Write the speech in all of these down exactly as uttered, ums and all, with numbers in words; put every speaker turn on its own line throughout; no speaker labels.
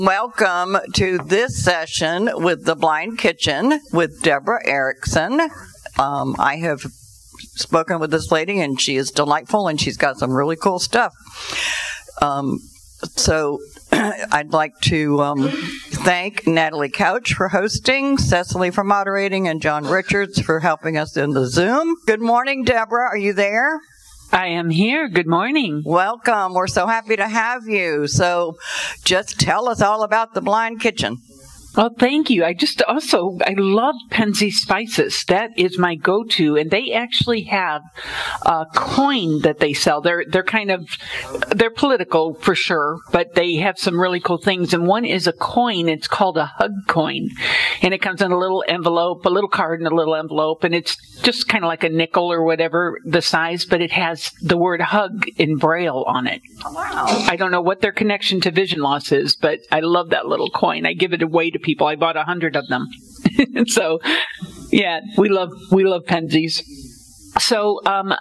Welcome to this session with The Blind Kitchen with Deborah Erickson. Um, I have spoken with this lady, and she is delightful, and she's got some really cool stuff. Um, so I'd like to um, thank Natalie Couch for hosting, Cecily for moderating, and John Richards for helping us in the Zoom. Good morning, Deborah. Are you there?
I am here. Good morning.
Welcome. We're so happy to have you. So just tell us all about The Blind Kitchen.
Well, thank you. I just also, I love Penzeys Spices. That is my go-to. And they actually have a coin that they sell. They're, they're kind of, they're political for sure, but they have some really cool things. And one is a coin. It's called a hug coin. And it comes in a little envelope, a little card in a little envelope. And it's just kind of like a nickel or whatever the size, but it has the word hug in Braille on it.
Wow.
I don't know what their connection to vision loss is, but I love that little coin. I give it away to people. I bought a hundred of them. So, yeah, we love we love Penzeys. So, um,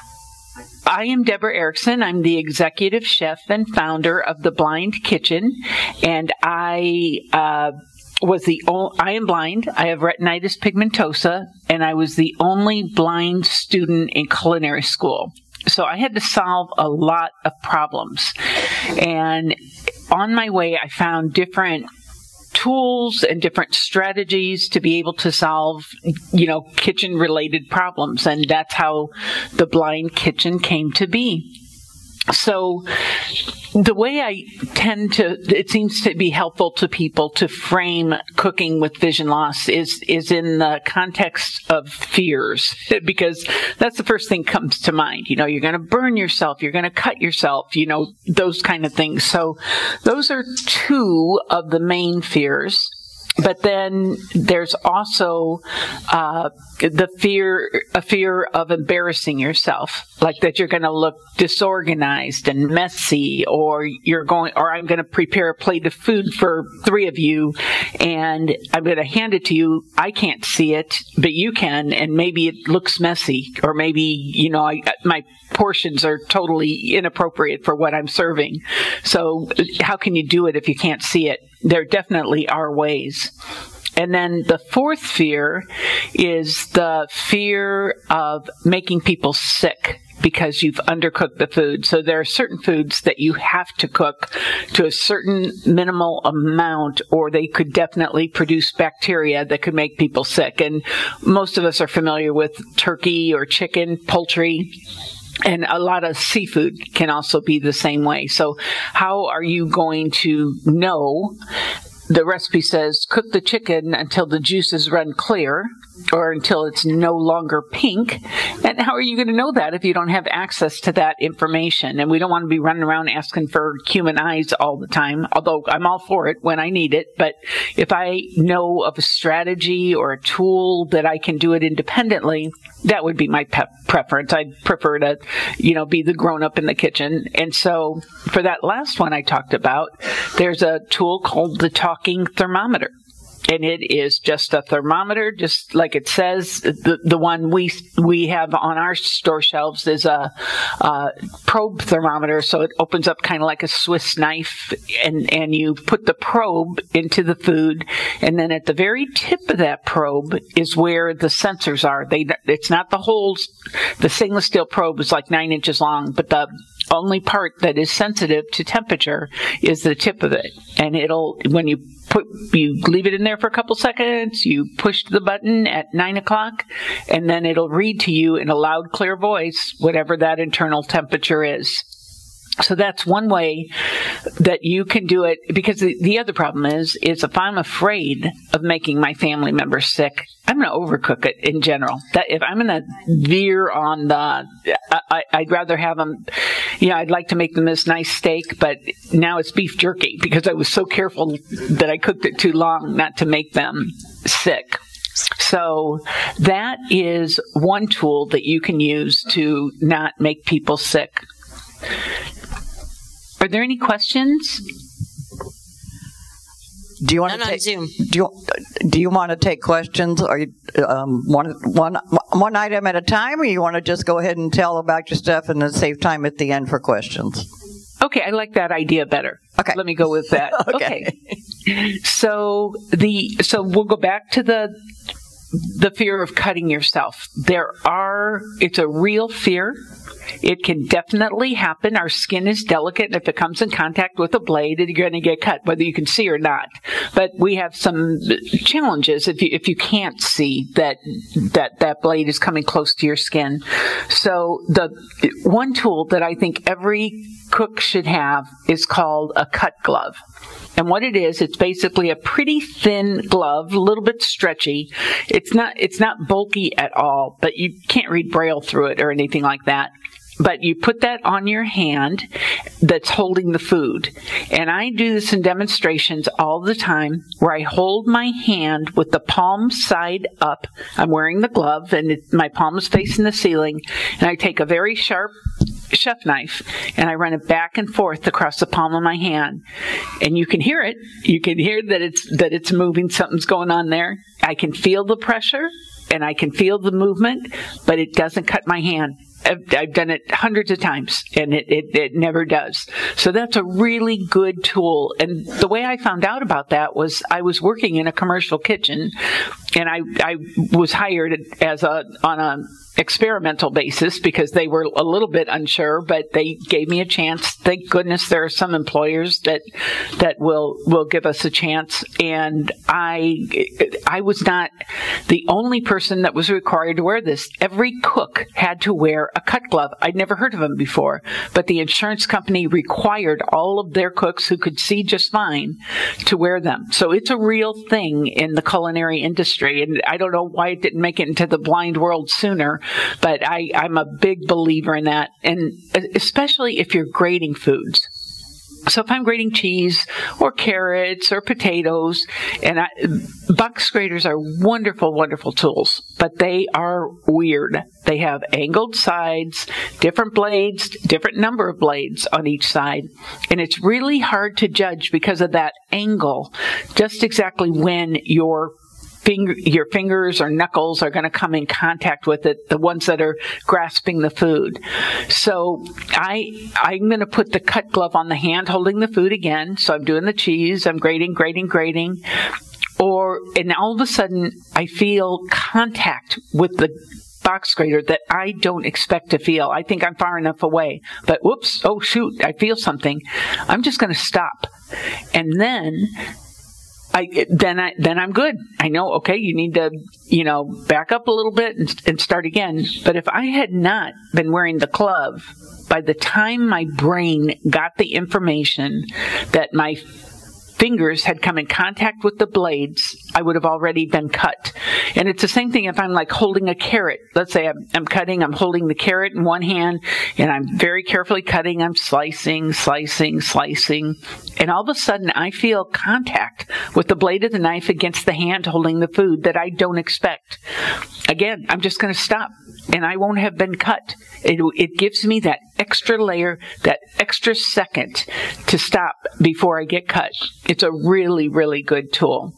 I am Deborah Erickson. I'm the executive chef and founder of The Blind Kitchen, and I uh, was the o- I am blind. I have retinitis pigmentosa, and I was the only blind student in culinary school. So I had to solve a lot of problems, and on my way, I found different tools and different strategies to be able to solve, you know, kitchen-related problems. And that's how The Blind Kitchen came to be. So the way I tend to, it seems to be helpful to people to frame cooking with vision loss is, is in the context of fears, because that's the first thing comes to mind. You know, you're going to burn yourself, you're going to cut yourself, you know, those kind of things. So those are two of the main fears. But then there's also uh, the fear, a fear of embarrassing yourself, like that you're going to look disorganized and messy, or you're going, or I'm going to prepare a plate of food for three of you, and I'm going to hand it to you. I can't see it, but you can, and maybe it looks messy, or maybe, you know, I, my portions are totally inappropriate for what I'm serving. So how can you do it if you can't see it? There definitely are ways. And then the fourth fear is the fear of making people sick because you've undercooked the food. So there are certain foods that you have to cook to a certain minimal amount, or they could definitely produce bacteria that could make people sick. And most of us are familiar with turkey or chicken, poultry. And a lot of seafood can also be the same way. So how are you going to know? The recipe says cook the chicken until the juices run clear, or until it's no longer pink. And how are you going to know that if you don't have access to that information? And we don't want to be running around asking for cumin eyes all the time, although I'm all for it when I need it. But if I know of a strategy or a tool that I can do it independently, that would be my pep preference. I'd prefer to, you know, be the grown-up in the kitchen. And so for that last one I talked about, there's a tool called the Talking Thermometer. And it is just a thermometer, just like it says. The the one we we have on our store shelves is a, a probe thermometer, so it opens up kind of like a Swiss knife, and, and you put the probe into the food, and then at the very tip of that probe is where the sensors are. They It's not the holes. The stainless steel probe is like nine inches long, but the only part that is sensitive to temperature is the tip of it. And it'll, when you put, you leave it in there for a couple seconds, you push the button at nine o'clock, and then it'll read to you in a loud, clear voice whatever that internal temperature is. So that's one way that you can do it, because the, the other problem is, is if I'm afraid of making my family members sick, I'm going to overcook it in general. That if I'm going to veer on the, I, I'd rather have them, you know, I'd like to make them this nice steak, but now it's beef jerky because I was so careful that I cooked it too long not to make them sick. So that is one tool that you can use to not make people sick. Are there any questions?
Do you want
None
to
on
take?
Zoom.
Do you do you want to take questions, or you, um, one one one item at a time, or you want to just go ahead and tell about your stuff and then save time at the end for questions?
Okay, I like that idea better.
Okay.
Let me go with that.
Okay.
Okay. So the so we'll go back to the the fear of cutting yourself. There are, it's a real fear. It can definitely happen. Our skin is delicate, and if it comes in contact with a blade, you're going to get cut, whether you can see or not. But we have some challenges if you if you can't see that that that blade is coming close to your skin. So the one tool that I think every cook should have is called a cut glove. And what it is, it's basically a pretty thin glove, a little bit stretchy. It's not it's not bulky at all, but you can't read Braille through it or anything like that. But you put that on your hand that's holding the food. And I do this in demonstrations all the time where I hold my hand with the palm side up. I'm wearing the glove and it, my palm is facing the ceiling. And I take a very sharp chef knife and I run it back and forth across the palm of my hand. And you can hear it. You can hear that it's that it's moving. Something's going on there. I can feel the pressure and I can feel the movement, but it doesn't cut my hand. I've, I've done it hundreds of times, and it, it, it never does. So that's a really good tool. And the way I found out about that was I was working in a commercial kitchen, and I, I was hired as a on a experimental basis because they were a little bit unsure, but they gave me a chance. Thank goodness there are some employers that that will will give us a chance. And I I was not the only person that was required to wear this. Every cook had to wear a cut glove. I'd never heard of them before, but the insurance company required all of their cooks who could see just fine to wear them. So it's a real thing in the culinary industry, and I don't know why it didn't make it into the blind world sooner. But I, I'm a big believer in that, and especially if you're grating foods. So if I'm grating cheese or carrots or potatoes, and I, box graters are wonderful, wonderful tools, but they are weird. They have angled sides, different blades, different number of blades on each side, and it's really hard to judge because of that angle, just exactly when your Finger, your fingers or knuckles are going to come in contact with it, the ones that are grasping the food. So I, I'm going to put the cut glove on the hand holding the food again. So I'm doing the cheese, I'm grating, grating, grating. Or, and all of a sudden I feel contact with the box grater that I don't expect to feel. I think I'm far enough away, but whoops, oh shoot, I feel something. I'm just going to stop. And then I, then I, then I'm good. I know, okay, you need to, you know, back up a little bit and, and start again. But if I had not been wearing the glove, by the time my brain got the information that my fingers had come in contact with the blades, I would have already been cut. And it's the same thing if I'm like holding a carrot. Let's say I'm, I'm cutting, I'm holding the carrot in one hand, and I'm very carefully cutting, I'm slicing, slicing, slicing, and all of a sudden I feel contact with the blade of the knife against the hand holding the food that I don't expect. Again, I'm just going to stop, and I won't have been cut. It, it gives me that extra layer, that extra second to stop before I get cut. It's a really, really good tool.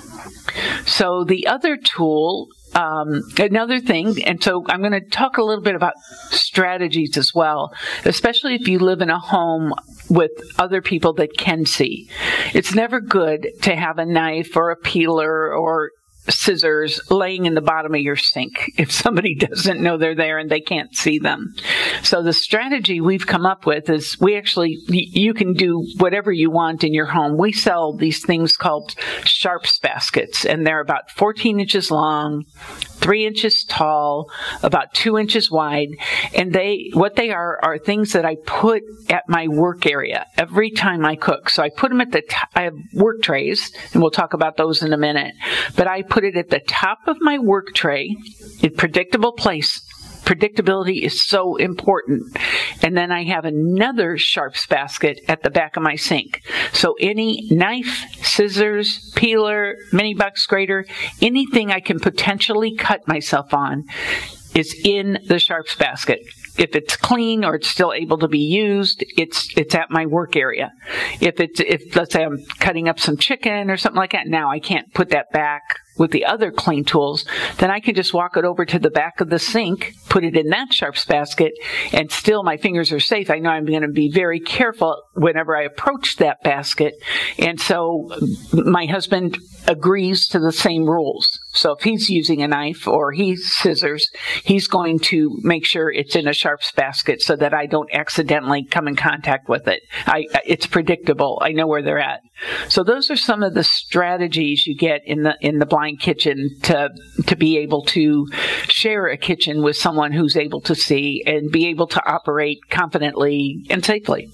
So the other tool, um, another thing, and so I'm going to talk a little bit about strategies as well, especially if you live in a home with other people that can see. It's never good to have a knife or a peeler or scissors laying in the bottom of your sink if somebody doesn't know they're there and they can't see them. So the strategy we've come up with is we actually, you can do whatever you want in your home. We sell these things called sharps baskets, and they're about fourteen inches long, three inches tall, about two inches wide, and they, what they are, are things that I put at my work area every time I cook. So I put them at the top. I have work trays, and we'll talk about those in a minute, but I put it at the top of my work tray in predictable place. Predictability is so important. And then I have another sharps basket at the back of my sink. So any knife, scissors, peeler, mini box grater, anything I can potentially cut myself on is in the sharps basket. If it's clean or it's still able to be used, it's it's at my work area. If it's if let's say I'm cutting up some chicken or something like that, now I can't put that back with the other clean tools, then I can just walk it over to the back of the sink, put it in that sharps basket, and still my fingers are safe. I know I'm going to be very careful whenever I approach that basket. And so my husband agrees to the same rules. So if he's using a knife or he's scissors, he's going to make sure it's in a sharps basket so that I don't accidentally come in contact with it. I, it's predictable. I know where they're at. So those are some of the strategies you get in the in the blind kitchen to to be able to share a kitchen with someone who's able to see and be able to operate confidently and safely.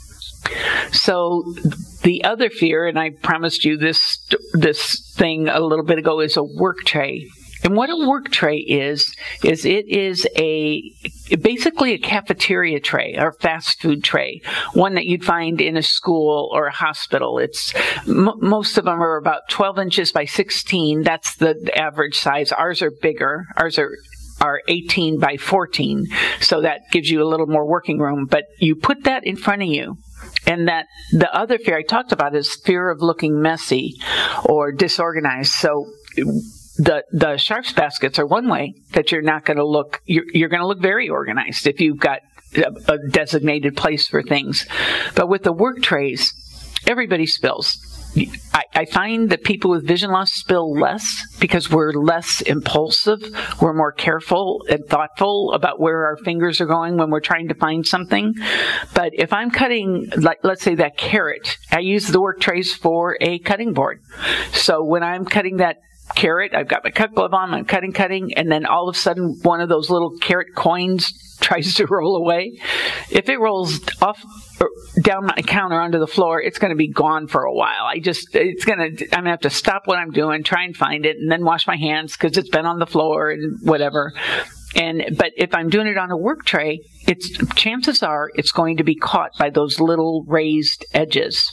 So the other fear, and I promised you this this thing a little bit ago, is a work tray. And what a work tray is, is it is a basically a cafeteria tray or fast food tray, one that you'd find in a school or a hospital. It's m- most of them are about twelve inches by sixteen. That's the average size. Ours are bigger. Ours are are eighteen by fourteen. So that gives you a little more working room. But you put that in front of you. And that the other fear I talked about is fear of looking messy or disorganized. So the the sharps baskets are one way that you're not going to look, you're, you're going to look very organized if you've got a, a designated place for things. But with the work trays, everybody spills. I, I find that people with vision loss spill less because we're less impulsive. We're more careful and thoughtful about where our fingers are going when we're trying to find something. But if I'm cutting, like, let's say that carrot, I use the work trays for a cutting board. So when I'm cutting that carrot, I've got my cut glove on, I'm cutting, cutting, and then all of a sudden one of those little carrot coins tries to roll away. If it rolls off or down my counter onto the floor, it's going to be gone for a while. I just, it's going to, I'm going to have to stop what I'm doing, try and find it, and then wash my hands because it's been on the floor and whatever. And, but if I'm doing it on a work tray, it's, chances are it's going to be caught by those little raised edges.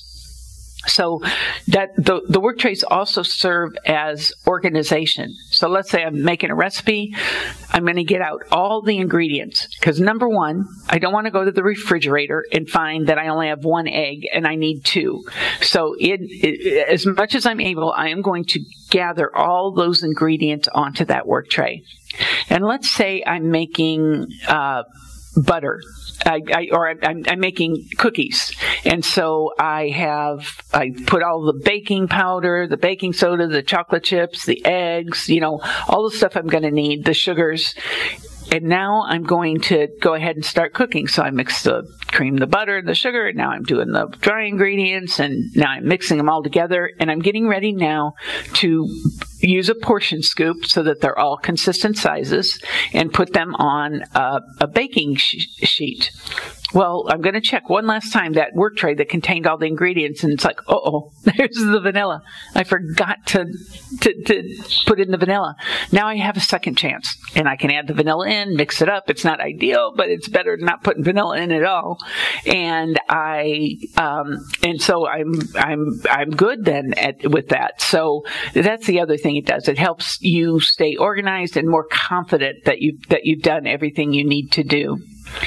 So that the, the work trays also serve as organization. So let's say I'm making a recipe. I'm going to get out all the ingredients because number one, I don't want to go to the refrigerator and find that I only have one egg and I need two. So it, it, as much as I'm able, I am going to gather all those ingredients onto that work tray. And let's say I'm making uh, butter. I, I, or I'm, I'm making cookies. And so I have, I put all the baking powder, the baking soda, the chocolate chips, the eggs, you know, all the stuff I'm going to need, the sugars. And now I'm going to go ahead and start cooking. So I mix the cream, the butter, and the sugar. And now I'm doing the dry ingredients. And now I'm mixing them all together. And I'm getting ready now to use a portion scoop so that they're all consistent sizes and put them on a, a baking sh- sheet. Well, I'm going to check one last time that work tray that contained all the ingredients, and it's like, uh-oh, there's the vanilla. I forgot to, to to put in the vanilla. Now I have a second chance, and I can add the vanilla in, mix it up. It's not ideal, but it's better than not putting vanilla in at all. And I um, and so I'm I'm I'm good then at, with that. So that's the other thing it does. It helps you stay organized and more confident that you that you've done everything you need to do.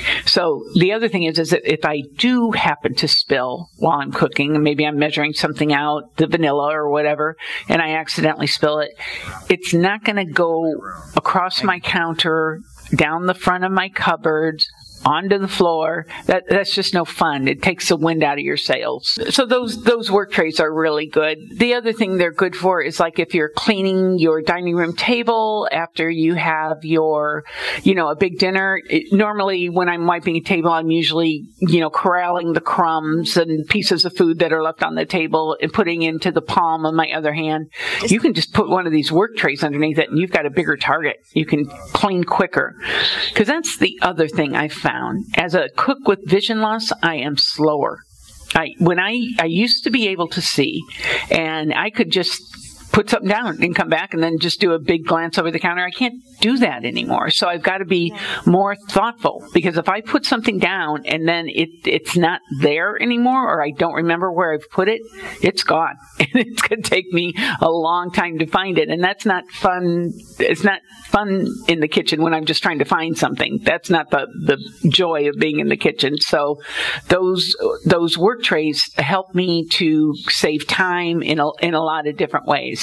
So the other thing is, is that if I do happen to spill while I'm cooking, and maybe I'm measuring something out, the vanilla or whatever, and I accidentally spill it, it's not going to go across my counter, down the front of my cupboards, onto the floor. That that's just no fun. It takes the wind out of your sails. So those those work trays are really good. The other thing they're good for is like if you're cleaning your dining room table after you have your, you know, a big dinner. It, normally when I'm wiping a table, I'm usually, you know, corralling the crumbs and pieces of food that are left on the table and putting into the palm of my other hand. You can just put one of these work trays underneath it and you've got a bigger target. You can clean quicker. Because that's the other thing I found. As a cook with vision loss, I am slower. I when I, I used to be able to see, and I could just put something down and come back and then just do a big glance over the counter. I can't do that anymore. So I've got to be more thoughtful, because if I put something down and then it it's not there anymore, or I don't remember where I've put it, it's gone. And it's going to take me a long time to find it. And that's not fun. It's not fun in the kitchen when I'm just trying to find something. That's not the, the joy of being in the kitchen. So those those work trays help me to save time in a, in a lot of different ways.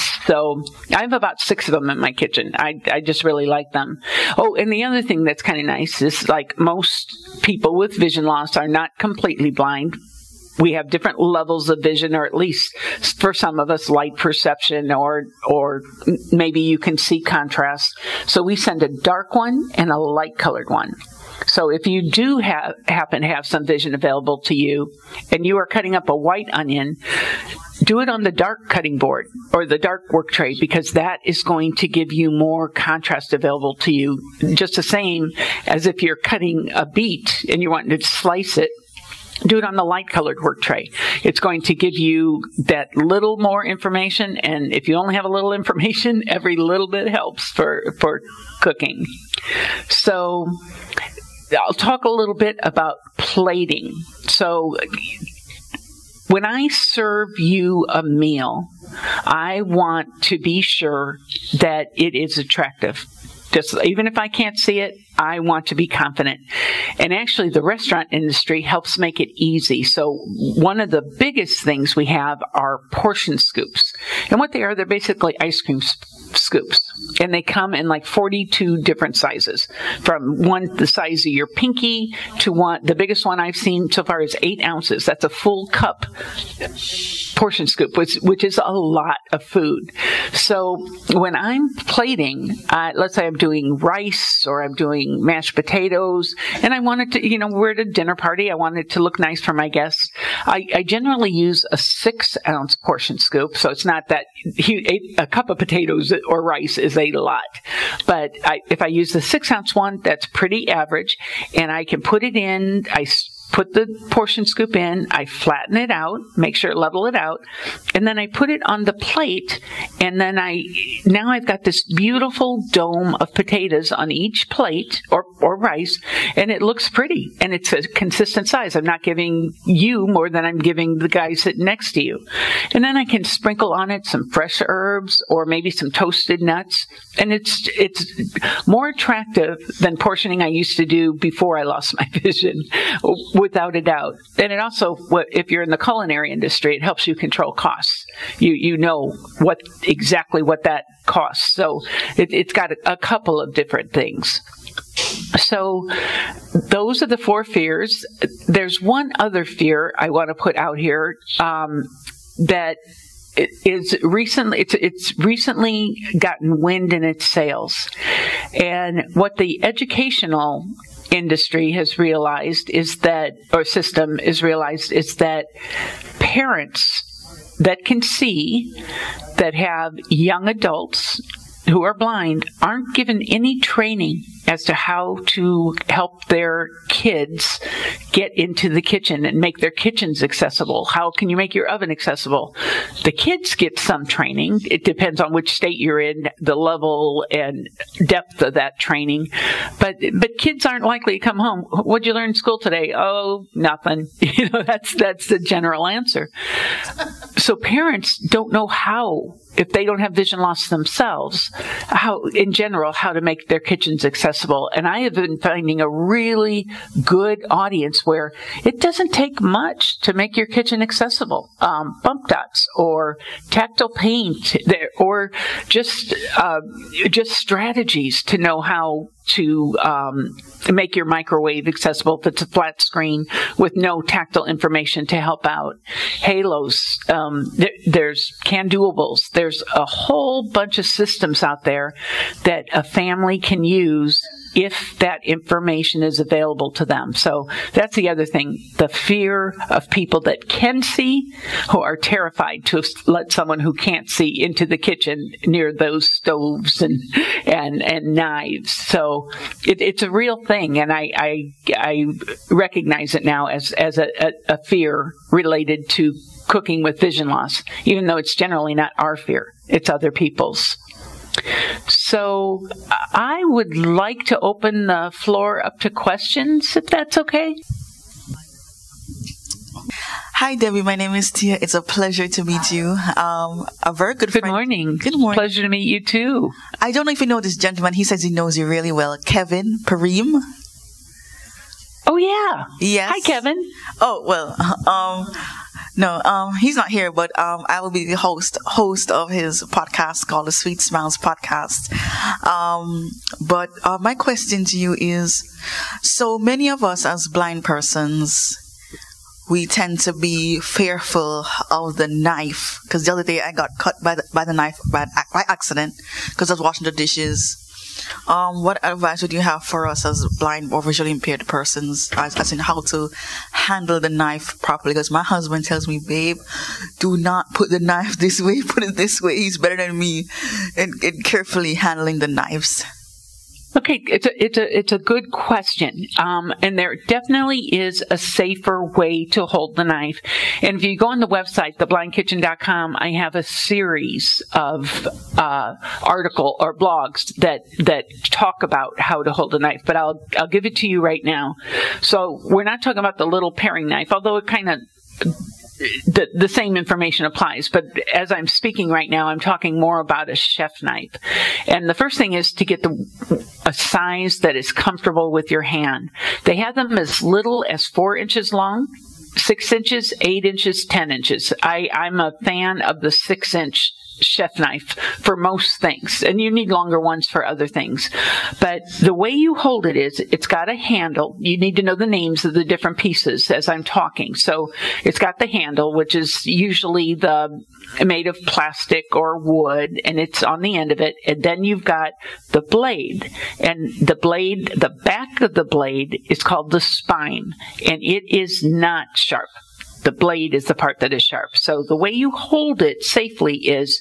So I have about six of them in my kitchen. I, I just really like them. Oh, and the other thing that's kind of nice is, like, most people with vision loss are not completely blind. We have different levels of vision, or at least for some of us, light perception, or or maybe you can see contrast. So we send a dark one and a light colored one. So if you do have, happen to have some vision available to you and you are cutting up a white onion, do it on the dark cutting board or the dark work tray, because that is going to give you more contrast available to you. Just the same as if you're cutting a beet and you want to slice it. Do it on the light-colored work tray. It's going to give you that little more information, and if you only have a little information, every little bit helps for, for cooking. So I'll talk a little bit about plating. So when I serve you a meal, I want to be sure that it is attractive. Just, even if I can't see it, I want to be confident. And actually, the restaurant industry helps make it easy. So one of the biggest things we have are portion scoops. And what they are, they're basically ice cream scoops. And they come in like forty-two different sizes, from one the size of your pinky to one. The biggest one I've seen so far is eight ounces. That's a full cup portion scoop, which, which is a lot of food. So when I'm plating, uh, let's say I'm doing rice or I'm doing mashed potatoes, and I wanted to, you know, we're at a dinner party, I wanted to look nice for my guests. I, I generally use a six ounce portion scoop, so it's not that huge. A cup of potatoes or rice is a lot. But I, if I use the six ounce one, that's pretty average, and I can put it in, I put the portion scoop in, I flatten it out, make sure level it out, and then I put it on the plate, and then I, now I've got this beautiful dome of potatoes on each plate, or, or rice, and it looks pretty, and it's a consistent size. I'm not giving you more than I'm giving the guy sitting next to you. And then I can sprinkle on it some fresh herbs, or maybe some toasted nuts, and it's, it's more attractive than portioning I used to do before I lost my vision, without a doubt. And it also, if you're in the culinary industry, it helps you control costs. You you know what exactly what that costs. So it, it's got a, a couple of different things. So those are the four fears. There's one other fear I want to put out here um, that is recently it's it's recently gotten wind in its sails, and what the educational industry has realized is that, or system is realized, is that parents that can see, that have young adults who are blind, aren't given any training as to how to help their kids get into the kitchen and make their kitchens accessible. How can you make your oven accessible? The kids get some training. It depends on which state you're in, the level and depth of that training. But but kids aren't likely to come home. What'd you learn in school today? Oh, nothing. You know, that's that's the general answer. So parents don't know how, if they don't have vision loss themselves, how, in general, how to make their kitchens accessible. And I have been finding a really good audience where it doesn't take much to make your kitchen accessible. Um, bump dots or tactile paint, or just uh, just strategies to know how to um, make your microwave accessible if it's a flat screen with no tactile information to help out. Halos, um, there, there's Can-Doables. There's a whole bunch of systems out there that a family can use if that information is available to them. So that's the other thing, the fear of people that can see, who are terrified to let someone who can't see into the kitchen near those stoves and and, and knives. So it, it's a real thing, and I, I, I recognize it now as, as a, a, a fear related to cooking with vision loss, even though it's generally not our fear, it's other people's. So I would like to open the floor up to questions, if that's okay.
Hi, Debbie. My name is Tia. It's a pleasure to meet you. Um, a very good,
good
friend.
morning.
Good morning.
Pleasure to meet you, too.
I don't know if you know this gentleman. He says he knows you really well. Kevin Parim.
Oh, yeah.
Yes.
Hi, Kevin.
Oh, well, um, No, um, he's not here, but um, I will be the host host of his podcast called the Sweet Smiles Podcast. Um, but uh, my question to you is, so many of us as blind persons, we tend to be fearful of the knife. Because the other day I got cut by the, by the knife by, by accident because I was washing the dishes. Um, what advice would you have for us as blind or visually impaired persons, as, as in how to handle the knife properly? Because my husband tells me, babe, do not put the knife this way, put it this way. He's better than me in, in carefully handling the knives.
Okay, it's a it's a it's a good question, um, and there definitely is a safer way to hold the knife. And if you go on the website, the blind kitchen dot com, I have a series of uh, article or blogs that that talk about how to hold a knife. But I'll I'll give it to you right now. So we're not talking about the little paring knife, although it kind of The, the same information applies, but as I'm speaking right now, I'm talking more about a chef knife. And the first thing is to get the a size that is comfortable with your hand. They have them as little as four inches long, six inches, eight inches, ten inches. I, I'm a fan of the six inch chef knife for most things, and you need longer ones for other things. But the way you hold it is, it's got a handle. You need to know the names of the different pieces as I'm talking. So it's got the handle, which is usually the made of plastic or wood, and it's on the end of it. And then you've got the blade, and the blade, the back of the blade is called the spine, and it is not sharp. The blade is the part that is sharp. So the way you hold it safely is,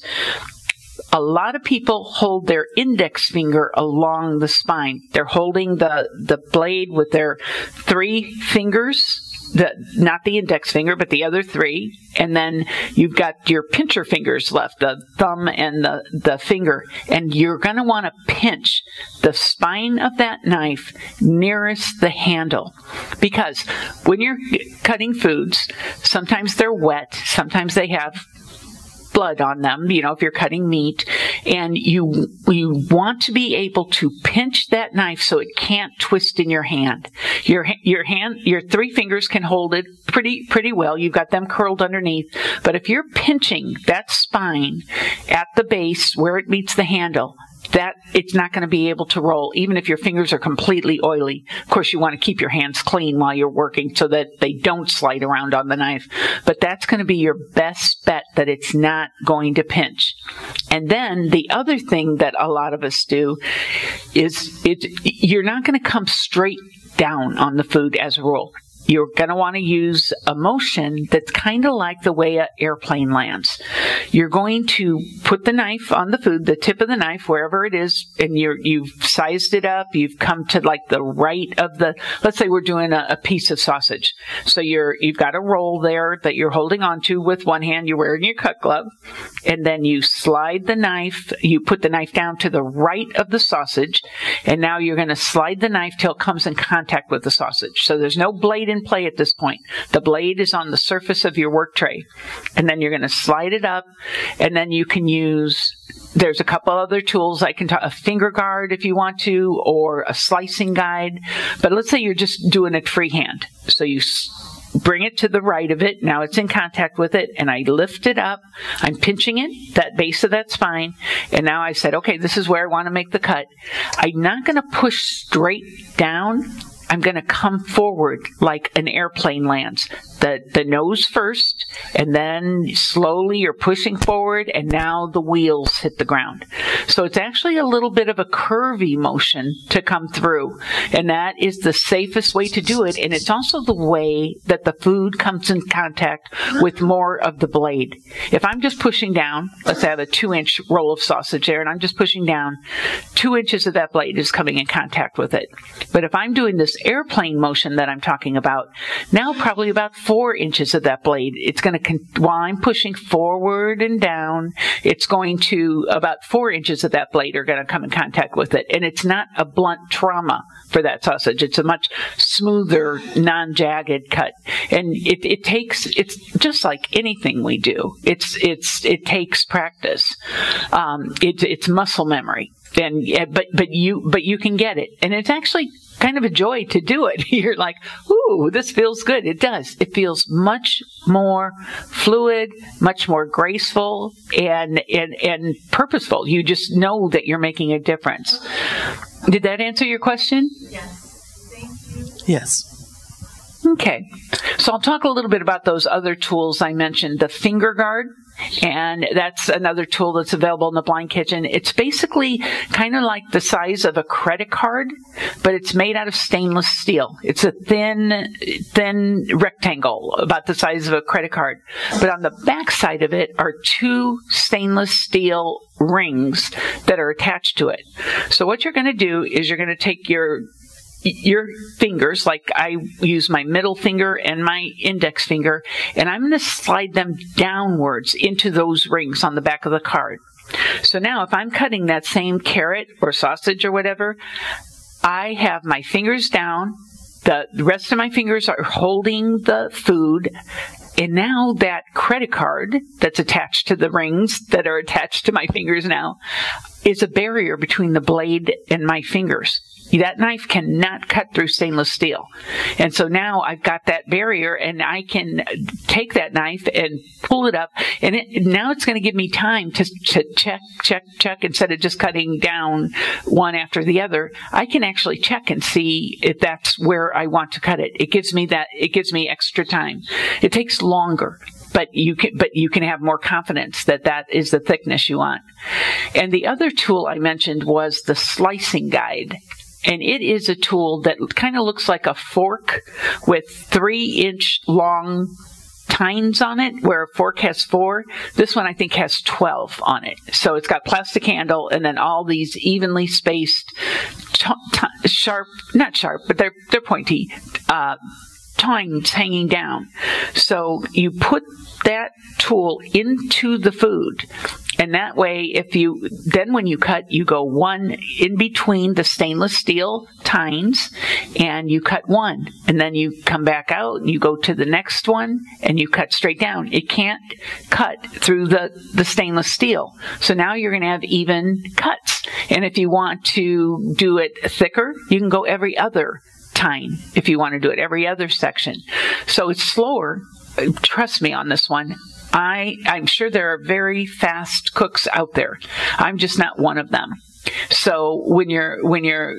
a lot of people hold their index finger along the spine. They're holding the, the blade with their three fingers, the, not the index finger, but the other three. And then you've got your pincher fingers left, the thumb and the, the finger. And you're going to want to pinch the spine of that knife nearest the handle. Because when you're cutting foods, sometimes they're wet, sometimes they have blood on them, you know, if you're cutting meat, and you you want to be able to pinch that knife so it can't twist in your hand. Your your hand, your three fingers can hold it pretty pretty well. You've got them curled underneath, but if you're pinching that spine at the base where it meets the handle, that it's not going to be able to roll, even if your fingers are completely oily. Of course, you want to keep your hands clean while you're working so that they don't slide around on the knife. But that's going to be your best bet that it's not going to pinch. And then the other thing that a lot of us do is it, you're not going to come straight down on the food as a rule. You're going to want to use a motion that's kind of like the way an airplane lands. You're going to put the knife on the food, the tip of the knife, wherever it is, and you're, you've sized it up. You've come to like the right of the, let's say we're doing a, a piece of sausage. So you're, you've got a roll there that you're holding onto with one hand. You're wearing your cut glove, and then you slide the knife. You put the knife down to the right of the sausage, and now you're going to slide the knife till it comes in contact with the sausage. So there's no blade in play at this point. The blade is on the surface of your work tray, and then you're going to slide it up, and then you can use, there's a couple other tools I can talk, a finger guard if you want to, or a slicing guide, but let's say you're just doing it freehand. So you bring it to the right of it. Now it's in contact with it, and I lift it up. I'm pinching it, that base of that spine, and now I said, okay, this is where I want to make the cut. I'm not going to push straight down. I'm going to come forward like an airplane lands. The, the nose first, and then slowly you're pushing forward, and now the wheels hit the ground. So it's actually a little bit of a curvy motion to come through, and that is the safest way to do it, and it's also the way that the food comes in contact with more of the blade. If I'm just pushing down, let's say I have a two-inch roll of sausage there, and I'm just pushing down, two inches of that blade is coming in contact with it. But if I'm doing this airplane motion that I'm talking about, now probably about four inches of that blade, it's going to, con- while I'm pushing forward and down, it's going to, about four inches of that blade are going to come in contact with it. And it's not a blunt trauma for that sausage. It's a much smoother, non-jagged cut. And it, it takes, it's just like anything we do. It's, it's, it takes practice. Um, it's, it's muscle memory. And, but, but you, but you can get it. And it's actually kind of a joy to do it. You're like, ooh, this feels good. It does. It feels much more fluid, much more graceful, and, and, and purposeful. You just know that you're making a difference. Did that answer your question?
Yes. Thank you.
Yes.
Okay. So I'll talk a little bit about those other tools I mentioned. The finger guard. And that's another tool that's available in the Blind Kitchen. It's basically kind of like the size of a credit card, but it's made out of stainless steel. It's a thin, thin rectangle about the size of a credit card. But on the back side of it are two stainless steel rings that are attached to it. So what you're going to do is you're going to take your your fingers, like I use my middle finger and my index finger, and I'm going to slide them downwards into those rings on the back of the card. So now if I'm cutting that same carrot or sausage or whatever, I have my fingers down, the rest of my fingers are holding the food, and now that credit card that's attached to the rings that are attached to my fingers now is a barrier between the blade and my fingers. That knife cannot cut through stainless steel. And so now I've got that barrier, and I can take that knife and pull it up, and it, now it's going to give me time to, to check, check, check. Instead of just cutting down one after the other, I can actually check and see if that's where I want to cut it. It gives me that, it gives me extra time. It takes longer, but you can, but you can have more confidence that that is the thickness you want. And the other tool I mentioned was the slicing guide. And it is a tool that kind of looks like a fork with three-inch long tines on it, where a fork has four. This one, I think, has twelve on it. So it's got plastic handle and then all these evenly spaced, t- t- sharp, not sharp, but they're, they're pointy, uh, tines hanging down. So you put that tool into the food, and that way, if you, then when you cut, you go one in between the stainless steel tines, and you cut one, and then you come back out, and you go to the next one, and you cut straight down. It can't cut through the, the stainless steel. So now you're going to have even cuts. And if you want to do it thicker, you can go every other tine if you want to do it, every other section. So it's slower. Trust me on this one. I, I'm sure there are very fast cooks out there. I'm just not one of them. So when you're when you're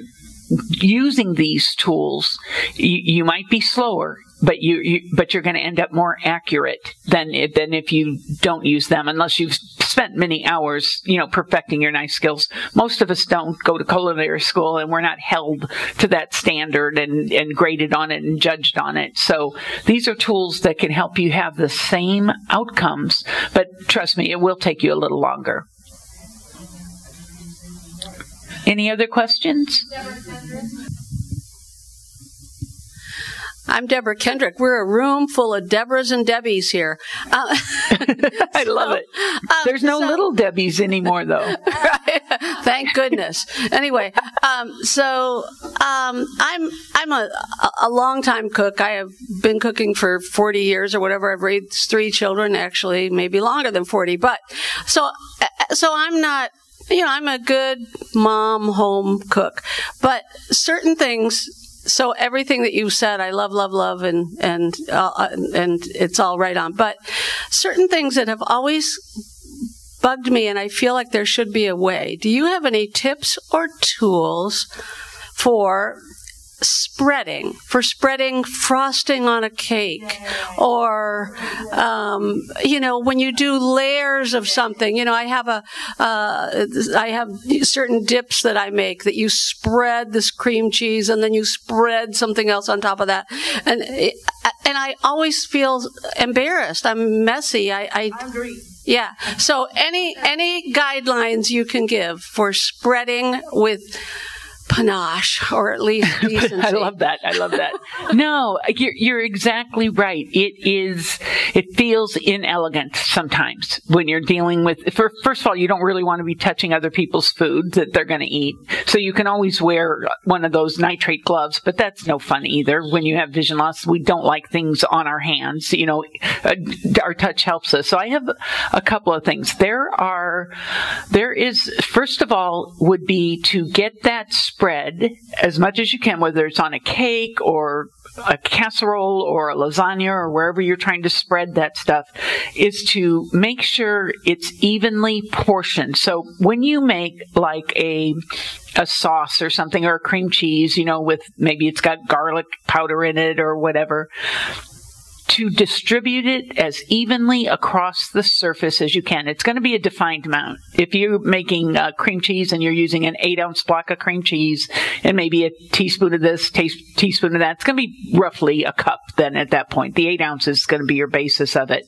using these tools, you, you might be slower, but you, you but you're going to end up more accurate than than if you don't use them, unless you've spent many hours, you know, perfecting your knife skills. Most of us don't go to culinary school, and we're not held to that standard and, and graded on it and judged on it. So these are tools that can help you have the same outcomes, but trust me, it will take you a little longer. Any other questions?
I'm Deborah Kendrick. We're a room full of Deborahs and Debbies here. Uh,
I love so, it. Um, There's no so, little Debbies anymore, though.
Right? Thank goodness. Anyway, um, so um, I'm I'm a a long time cook. I have been cooking for forty years or whatever. I've raised three children, actually, maybe longer than forty. But so so I'm not. You know, I'm a good mom, home cook, but certain things. So everything that you said, I love, love, love, and and uh, and it's all right on. But certain things that have always bugged me, and I feel like there should be a way. Do you have any tips or tools for spreading, for spreading frosting on a cake, or, um, you know, when you do layers of something, you know, I have a, uh, I have certain dips that I make that you spread this cream cheese and then you spread something else on top of that. And, and I always feel embarrassed. I'm messy. I, I, I agree. Yeah. So any, any guidelines you can give for spreading with panache, or at least decency.
I love that. I love that. No, you're, you're exactly right. It is, it feels inelegant sometimes when you're dealing with, for, first of all, you don't really want to be touching other people's food that they're going to eat. So you can always wear one of those nitrate gloves, but that's no fun either. When you have vision loss, we don't like things on our hands. You know, uh, our touch helps us. So I have a couple of things. There are, there is, first of all, would be to get that spread spread as much as you can, whether it's on a cake or a casserole or a lasagna or wherever you're trying to spread that stuff, is to make sure it's evenly portioned. So when you make like a a sauce or something, or a cream cheese, you know, with maybe it's got garlic powder in it or whatever, to distribute it as evenly across the surface as you can. It's going to be a defined amount. If you're making uh, cream cheese and you're using an eight ounce block of cream cheese and maybe a teaspoon of this, te- teaspoon of that, it's going to be roughly a cup then at that point. The eight ounces is going to be your basis of it.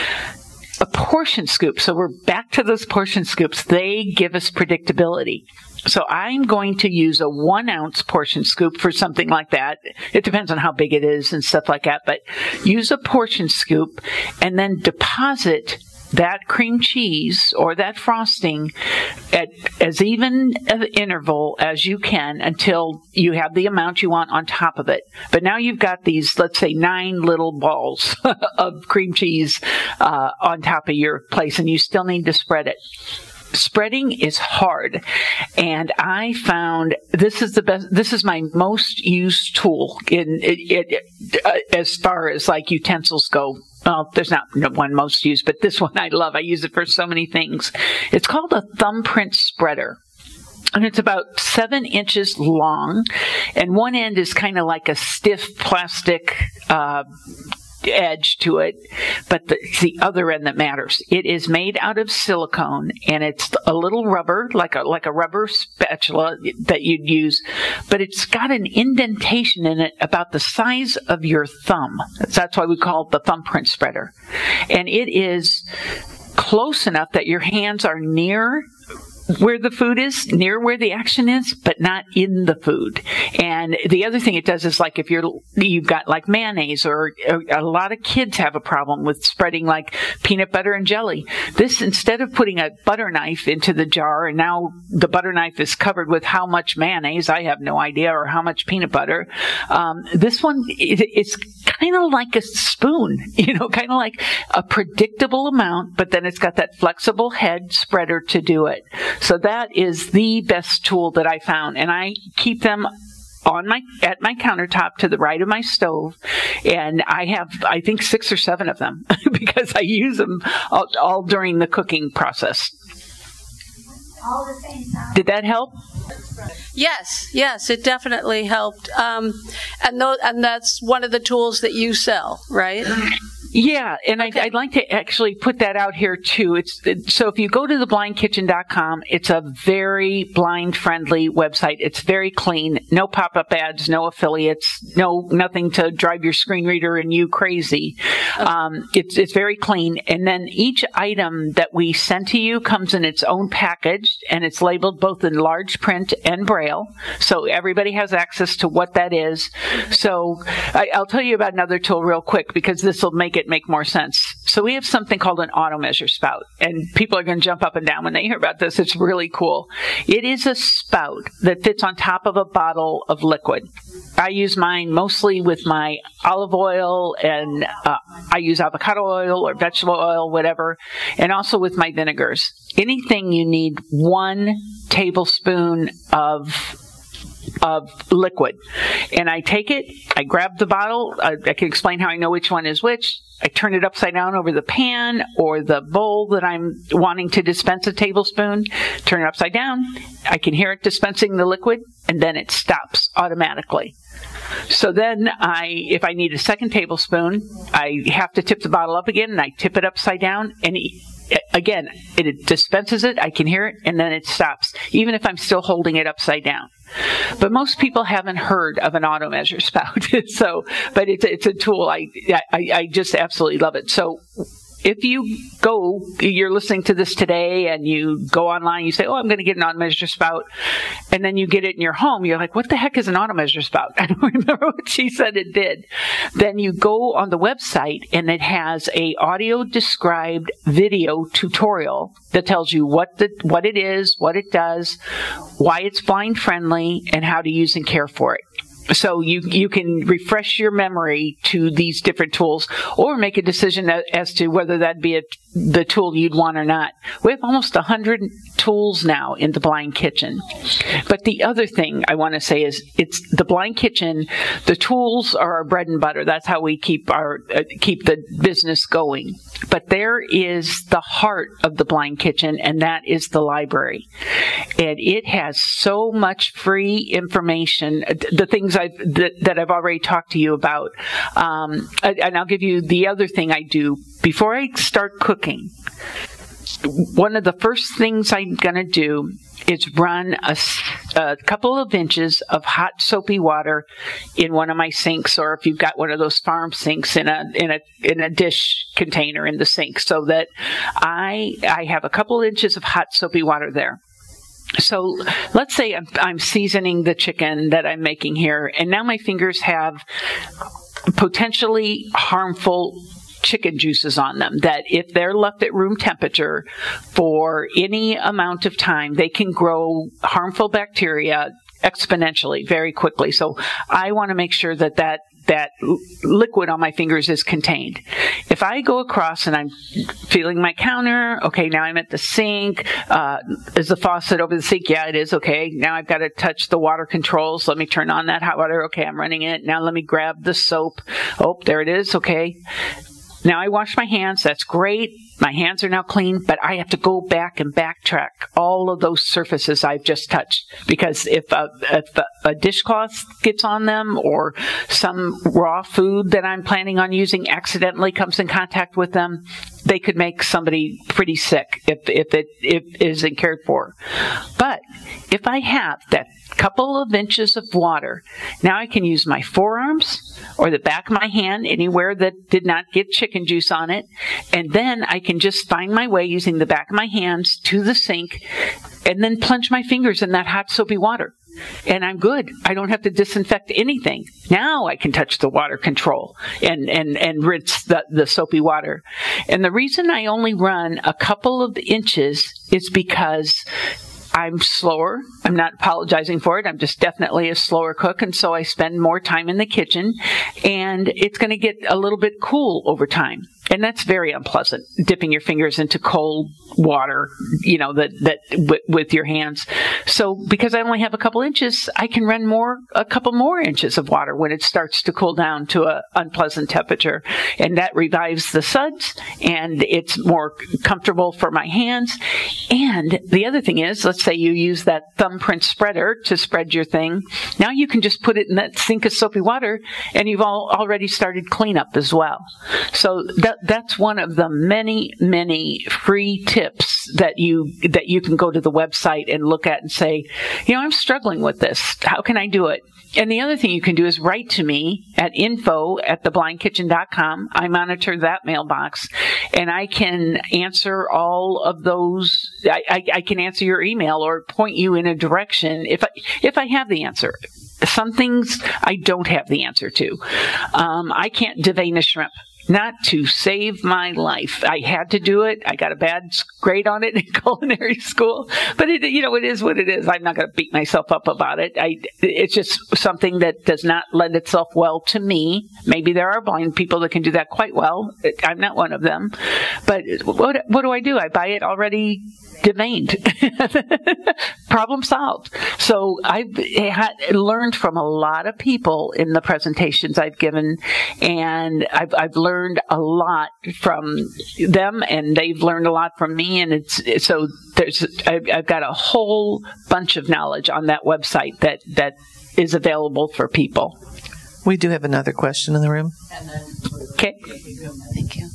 A portion scoop. So we're back to those portion scoops. They give us predictability. So I'm going to use a one ounce portion scoop for something like that. It depends on how big it is and stuff like that, but use a portion scoop and then deposit that cream cheese or that frosting at as even an interval as you can until you have the amount you want on top of it. But now you've got these, let's say, nine little balls of cream cheese uh, on top of your place, and you still need to spread it. Spreading is hard, and I found this is the best. This is my most used tool in it, it, uh, as far as like utensils go. Well, there's not one most used, but this one I love. I use it for so many things. It's called a thumbprint spreader. And it's about seven inches long, and one end is kind of like a stiff plastic uh edge to it, but the, it's the other end that matters. It is made out of silicone, and it's a little rubber, like a like a rubber spatula that you'd use, but it's got an indentation in it about the size of your thumb. That's why we call it the thumbprint spreader. And it is close enough that your hands are near where the food is, near where the action is, but not in the food. And the other thing it does is, like, if you're, you've got like mayonnaise, or, or a lot of kids have a problem with spreading like peanut butter and jelly. This, instead of putting a butter knife into the jar, and now the butter knife is covered with how much mayonnaise, I have no idea, or how much peanut butter. Um, this one, it, it's kind of like a spoon, you know, kind of like a predictable amount, but then it's got that flexible head spreader to do it. So that is the best tool that I found, and I keep them on my at my countertop to the right of my stove, and I have I think six or seven of them because I use them all, all during the cooking process.
All the same time.
Did that help?
Yes, yes, it definitely helped. Um, and th- and that's one of the tools that you sell, right?
Yeah, and
Okay.
I'd, I'd like to actually put that out here too. It's it, so if you go to the blind kitchen dot com, it's a very blind-friendly website. It's very clean. No pop-up ads, no affiliates, no nothing to drive your screen reader and you crazy.
Okay.
Um, it's it's very clean, and then each item that we send to you comes in its own package, and it's labeled both in large print and Braille, so everybody has access to what that is. So I, I'll tell you about another tool real quick, because this will make it make more sense. So we have something called an auto measure spout, and people are going to jump up and down when they hear about this. It's really cool. It is a spout that fits on top of a bottle of liquid. I use mine mostly with my olive oil, and uh, I use avocado oil or vegetable oil, whatever, and also with my vinegars. Anything you need one tablespoon of of liquid. And I take it, I grab the bottle, I, I can explain how I know which one is which. I turn it upside down over the pan or the bowl that I'm wanting to dispense a tablespoon, turn it upside down, I can hear it dispensing the liquid, and then it stops automatically. So then I, if I need a second tablespoon, I have to tip the bottle up again, and I tip it upside down, and it, again, it dispenses it, I can hear it, and then it stops, even if I'm still holding it upside down. But most people haven't heard of an auto measure spout. So, but it's it's a tool. I, I I just absolutely love it. So if you go, you're listening to this today, and you go online, you say, oh, I'm going to get an auto measure spout, and then you get it in your home, you're like, what the heck is an auto measure spout? I don't remember what she said it did. Then you go on the website, and it has a audio described video tutorial that tells you what the what it is, what it does, why it's blind friendly, and how to use and care for it. So you you can refresh your memory to these different tools, or make a decision as to whether that be a the tool you'd want or not. We have almost one hundred tools now in the Blind Kitchen. But the other thing I want to say is it's the Blind Kitchen, the tools are our bread and butter. That's how we keep our uh, keep the business going. But there is the heart of the Blind Kitchen, and that is the library. And it has so much free information, the things I've, that, that I've already talked to you about. Um, and I'll give you the other thing I do. Before I start cooking, one of the first things I'm going to do is run a, a couple of inches of hot soapy water in one of my sinks, or if you've got one of those farm sinks, in a in a in a dish container in the sink, so that I I have a couple inches of hot soapy water there. So let's say I'm, I'm seasoning the chicken that I'm making here, and now my fingers have potentially harmful chicken juices on them, that if they're left at room temperature for any amount of time, they can grow harmful bacteria exponentially very quickly. So I want to make sure that that that liquid on my fingers is contained. If I go across and I'm feeling my counter, okay, now I'm at the sink. Uh, is the faucet over the sink? Yeah, it is. Okay, now I've got to touch the water controls. Let me turn on that hot water. Okay, I'm running it. Now let me grab the soap. Oh, there it is. Okay. Now I wash my hands. That's great. My hands are now clean, but I have to go back and backtrack all of those surfaces I've just touched, because if a, if a, a dishcloth gets on them, or some raw food that I'm planning on using accidentally comes in contact with them, they could make somebody pretty sick if, if it if it isn't cared for. But if I have that couple of inches of water, now I can use my forearms or the back of my hand, anywhere that did not get chicken juice on it, and then I can just find my way using the back of my hands to the sink, and then plunge my fingers in that hot soapy water. And I'm good. I don't have to disinfect anything. Now I can touch the water control and, and, and rinse the, the soapy water. And the reason I only run a couple of inches is because I'm slower. I'm not apologizing for it. I'm just definitely a slower cook, and so I spend more time in the kitchen, and it's going to get a little bit cool over time. And that's very unpleasant, dipping your fingers into cold water, you know, that, that w- with your hands. So because I only have a couple inches, I can run more, a couple more inches of water when it starts to cool down to an unpleasant temperature. And that revives the suds, and it's more comfortable for my hands. And the other thing is, let's say you use that thumbprint spreader to spread your thing. Now you can just put it in that sink of soapy water, and you've all already started cleanup as well. So that That's one of the many, many free tips that you that you can go to the website and look at and say, you know, I'm struggling with this. How can I do it? And the other thing you can do is write to me at info at the blind kitchen dot com. I monitor that mailbox, and I can answer all of those. I, I, I can answer your email or point you in a direction if I, if I have the answer. Some things I don't have the answer to. Um, I can't devein a shrimp. Not to save my life. I had to do it. I got a bad grade on it in culinary school, but it, you know, it is what it is. I'm not going to beat myself up about it. I, it's just something that does not lend itself well to me. Maybe there are blind people that can do that quite well. I'm not one of them. But what, what do I do? I buy it already deveined. Problem solved. So I've had, learned from a lot of people in the presentations I've given, and I've, I've learned a lot from them, and they've learned a lot from me. And it's so there's I've, I've got a whole bunch of knowledge on that website that that is available for people.
We do have another question in the room.
Okay.
Thank you.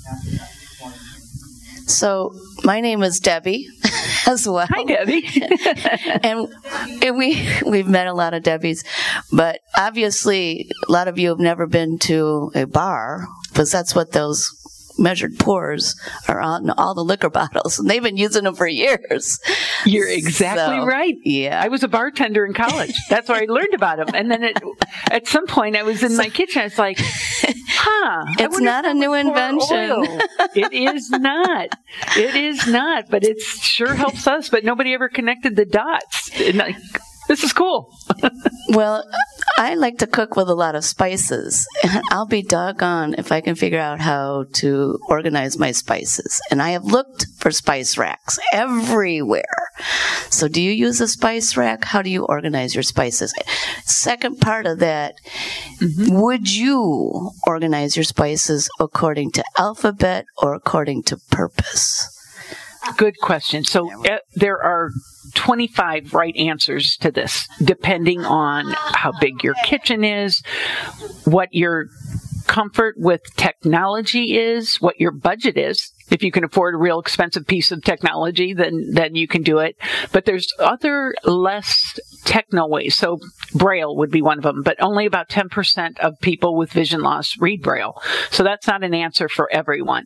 So my name is Debbie as well.
Hi, Debbie.
and, and we, we've met a lot of Debbies, but obviously a lot of you have never been to a bar, because that's what those measured pours are on all the liquor bottles, and they've been using them for years.
You're exactly
so,
right.
Yeah.
I was a bartender in college. That's where I learned about them. And then it, at some point I was in my kitchen. I was like, huh.
It's not a new invention.
It is not. It is not. But it sure helps us. But nobody ever connected the dots. And like, this is cool.
Well, I like to cook with a lot of spices. And I'll be doggone if I can figure out how to organize my spices. And I have looked for spice racks everywhere. So do you use a spice rack? How do you organize your spices? Second part of that, mm-hmm. would you organize your spices according to alphabet or according to purpose?
Good question. So uh, there are twenty-five right answers to this, depending on how big your kitchen is, what your comfort with technology is, what your budget is. If you can afford a real expensive piece of technology, then, then you can do it. But there's other less techno ways. So Braille would be one of them, but only about ten percent of people with vision loss read Braille. So that's not an answer for everyone.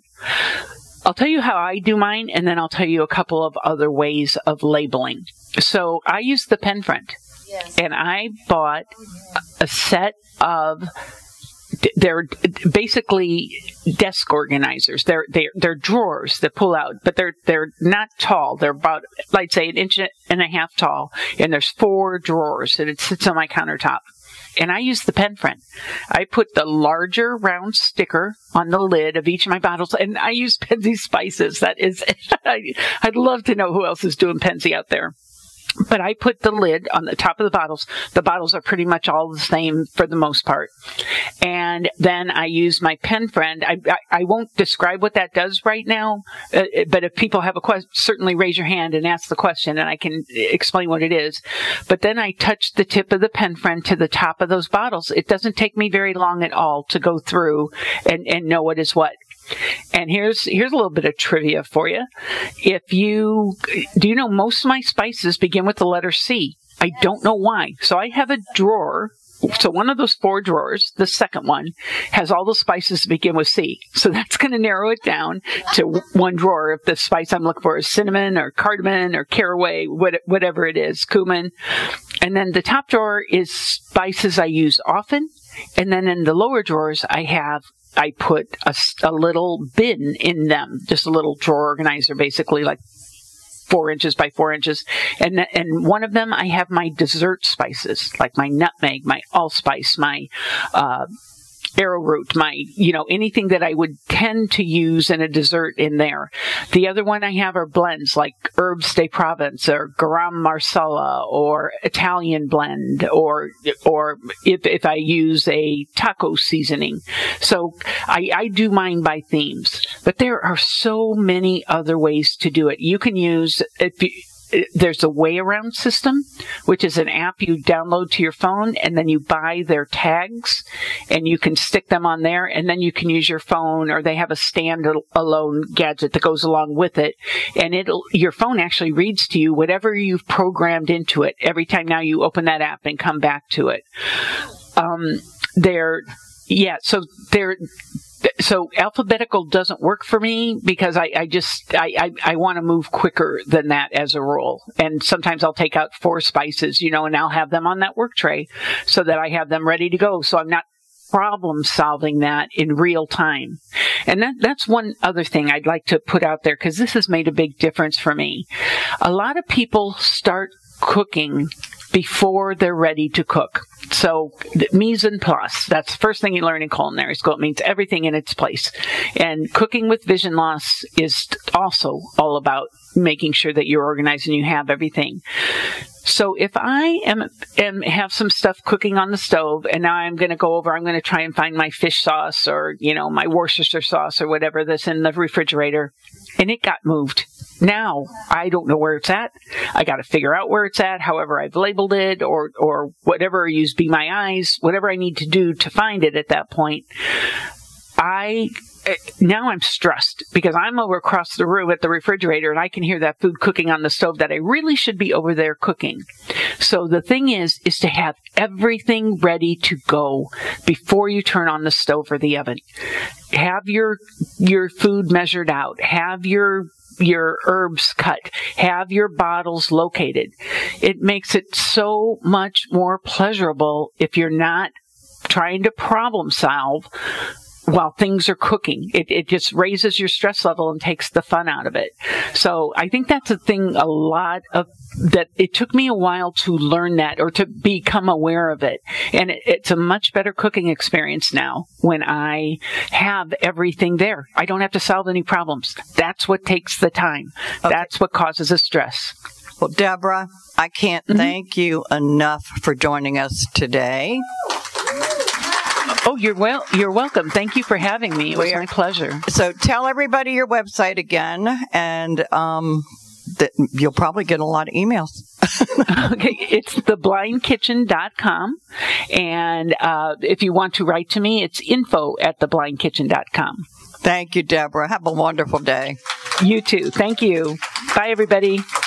I'll tell you how I do mine, and then I'll tell you a couple of other ways of labeling. So I use the PenFriend, yes. and I bought a set of, they're basically desk organizers. They're they're they're drawers that pull out, but they're they're not tall. They're about, I'd say, an inch and a half tall, and there's four drawers, and it sits on my countertop. And I use the PenFriend. I put the larger round sticker on the lid of each of my bottles, and I use Penzeys Spices. That is, I'd love to know who else is doing Penzeys out there. But I put the lid on the top of the bottles. The bottles are pretty much all the same for the most part. And then I use my PenFriend. I, I, I won't describe what that does right now, uh, but if people have a question, certainly raise your hand and ask the question, and I can explain what it is. But then I touch the tip of the PenFriend to the top of those bottles. It doesn't take me very long at all to go through and, and know what is what. And here's here's a little bit of trivia for you. If you do you know most of my spices begin with the letter C. I don't know why. So I have a drawer. So one of those four drawers, the second one, has all the spices that begin with C. So that's going to narrow it down to one drawer. If the spice I'm looking for is cinnamon or cardamom or caraway, whatever it is, cumin. And then the top drawer is spices I use often. And then in the lower drawers, I have I put a, a little bin in them, just a little drawer organizer, basically like four inches by four inches. And th- and one of them, I have my dessert spices, like my nutmeg, my allspice, my uh, arrowroot, my, you know, anything that I would tend to use in a dessert in there. The other one I have are blends like Herbes de Provence or Garam Marsala or Italian blend, or or if if I use a taco seasoning. So I, I do mine by themes, but there are so many other ways to do it. You can use, if you, there's a Way Around system, which is an app you download to your phone, and then you buy their tags, and you can stick them on there, and then you can use your phone, or they have a stand-alone gadget that goes along with it, and it'll your phone actually reads to you whatever you've programmed into it every time now you open that app and come back to it. Um, they're, yeah, so they're, So alphabetical doesn't work for me because I, I just, I, I, I want to move quicker than that as a rule. And sometimes I'll take out four spices, you know, and I'll have them on that work tray so that I have them ready to go. So I'm not problem solving that in real time. And that, that's one other thing I'd like to put out there, because this has made a big difference for me. A lot of people start cooking before they're ready to cook. So mise en place, that's the first thing you learn in culinary school. It means everything in its place. And cooking with vision loss is also all about making sure that you're organized and you have everything. So if I am, am have some stuff cooking on the stove, and now I'm going to go over, I'm going to try and find my fish sauce or, you know, my Worcestershire sauce or whatever that's in the refrigerator, and it got moved. Now I don't know where it's at. I got to figure out where it's at, however I've labeled it, or or whatever, use Be My Eyes, whatever I need to do to find it at that point. I now I'm stressed because I'm over across the room at the refrigerator and I can hear that food cooking on the stove that I really should be over there cooking. So the thing is, is to have everything ready to go before you turn on the stove or the oven. Have your your food measured out. Have your your herbs cut. Have your bottles located. It makes it so much more pleasurable if you're not trying to problem solve while things are cooking. It, it just raises your stress level and takes the fun out of it. So I think that's a thing a lot of that it took me a while to learn that or to become aware of it. And it, it's a much better cooking experience now when I have everything there. I don't have to solve any problems. That's what takes the time. Okay. That's what causes the stress.
Well, Deborah, I can't mm-hmm. thank you enough for joining us today.
Oh, you're well. You're welcome. Thank you for having me. It was my pleasure.
So tell everybody your website again, and um, that you'll probably get a lot of emails.
Okay, it's the blind kitchen dot com, and uh, if you want to write to me, it's info at the blind kitchen dot com.
Thank you, Deborah. Have a wonderful day.
You too. Thank you. Bye, everybody.